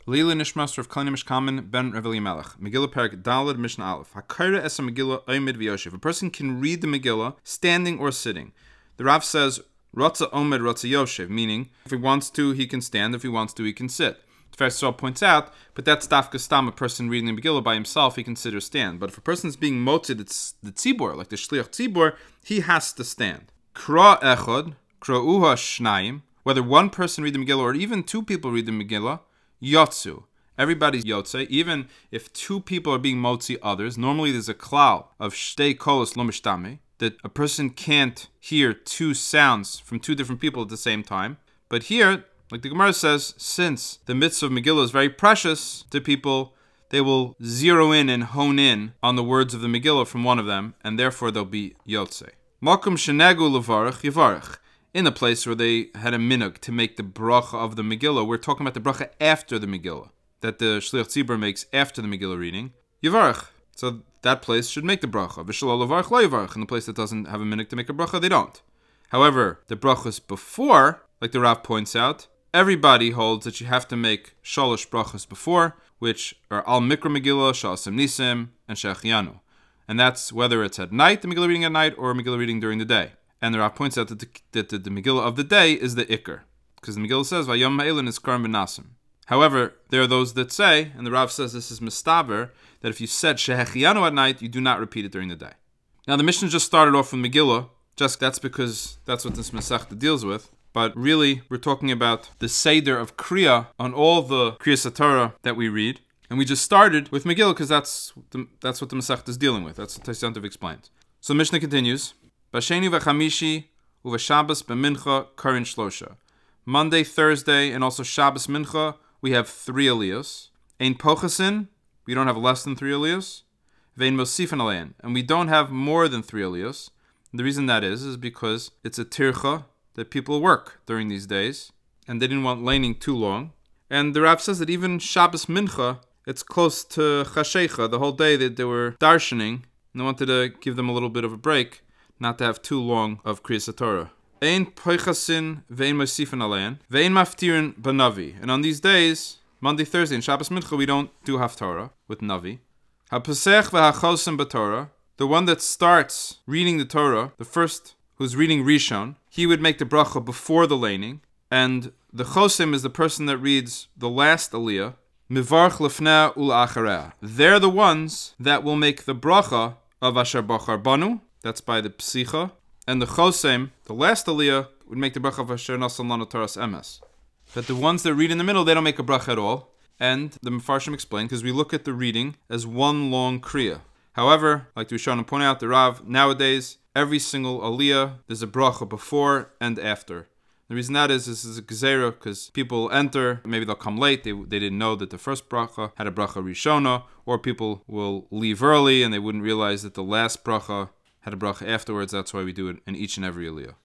Leila Nishmas Rav Kohanim Mishkamen ben Rav Elimelech. Megillah Perek Daled Mishnah Aleph. Hakayra Esa Megillah Omed V'Yoshev. A person can read the Megillah standing or sitting. The Rav says Ratza Omed Ratza Yoshev, meaning if he wants to, he can stand. If he wants to, he can sit. The Yisrael points out, but that's dafka stam. A person reading the Megillah by himself, he considers stand. But if a person is being motzid, it's the tzibor, like the shliach tzibor, he has to stand. Kra echod, kra'uha shnayim. Whether one person read the Megillah or even two people read the Megillah, Yotzu. Everybody's Yotze. Even if two people are being motzi others, normally there's a klal of shtei kolos lo mishtame, that a person can't hear two sounds from two different people at the same time. But here, like the Gemara says, since the mitzvah of Megillah is very precious to people, they will zero in and hone in on the words of the Megillah from one of them, and therefore they'll be Yotze. Makom shenegu levarach yivarach. In the place where they had a minhag to make the bracha of the Megillah, we're talking about the bracha after the Megillah, that the Shliach Tzibur makes after the Megillah reading. Yivarach. So that place should make the bracha. V'shalol levarach lo yivarach. In the place that doesn't have a minhag to make a bracha, they don't. However, the brachas before, like the Rav points out, everybody holds that you have to make shalosh brachas before, which are al mikra Megillah, sha'asem nisim, and she'achiyanu. And that's whether it's at night, the Megillah reading at night, or Megillah reading during the day. And the Rav points out that the Megillah of the day is the Iker. Because the Megillah says, Vayom ha'elin is karim b'nasim. However, there are those that say, and the Rav says this is mistaber, that if you said Shehechiyanu at night, you do not repeat it during the day. Now the Mishnah just started off with Megillah, just that's because that's what this Masechta deals with. But really, we're talking about the Seder of Kriya on all the Kriyas HaTorah that we read. And we just started with Megillah because that's what the Masechta is dealing with. That's what Tosfos explains. So the Mishnah continues. B'sheni v'chamishi u'v'shabbos b'mincha karin shlosha. Monday, Thursday, and also Shabbos mincha, we have 3 aliyos. Ein pochasin, we don't have less than 3 aliyos. Vein mosifin alein, and we don't have more than 3 aliyos. The reason that is because it's a tircha that people work during these days, and they didn't want laning too long. And the Rav says that even Shabbos mincha, it's close to chashecha, the whole day that they were darshaning, and they wanted to give them a little bit of a break, not to have too long of Kriyas HaTorah. Ein poichasin ve'ein mosifin alein ve'ein maftirin b'navi. And on these days, Monday, Thursday, and Shabbos Mincha, we don't do Haftarah with Navi. HaPesach ve'hachosim b'Torah. The one that starts reading the Torah, the first who's reading Rishon, he would make the bracha before the laning. And the chosim is the person that reads the last aliyah. Mivarch lefneh ul'achareh. They're the ones that will make the bracha of Asher Bachar Banu. That's by the Psicha. And the Chosem, the last aliyah, would make the bracha of Asher Nasan Lana Taras Emes. But the ones that read in the middle, they don't make a bracha at all. And the Mefarshim explain, because we look at the reading as one long kriya. However, like the Rishonim point out, the Rav, nowadays, every single aliyah, there's a bracha before and after. The reason that is, this is a gezerah, because people enter, maybe they'll come late, they didn't know that the first bracha had a bracha rishona, or people will leave early and they wouldn't realize that the last bracha had a bracha afterwards. That's why we do it in each and every aliyah.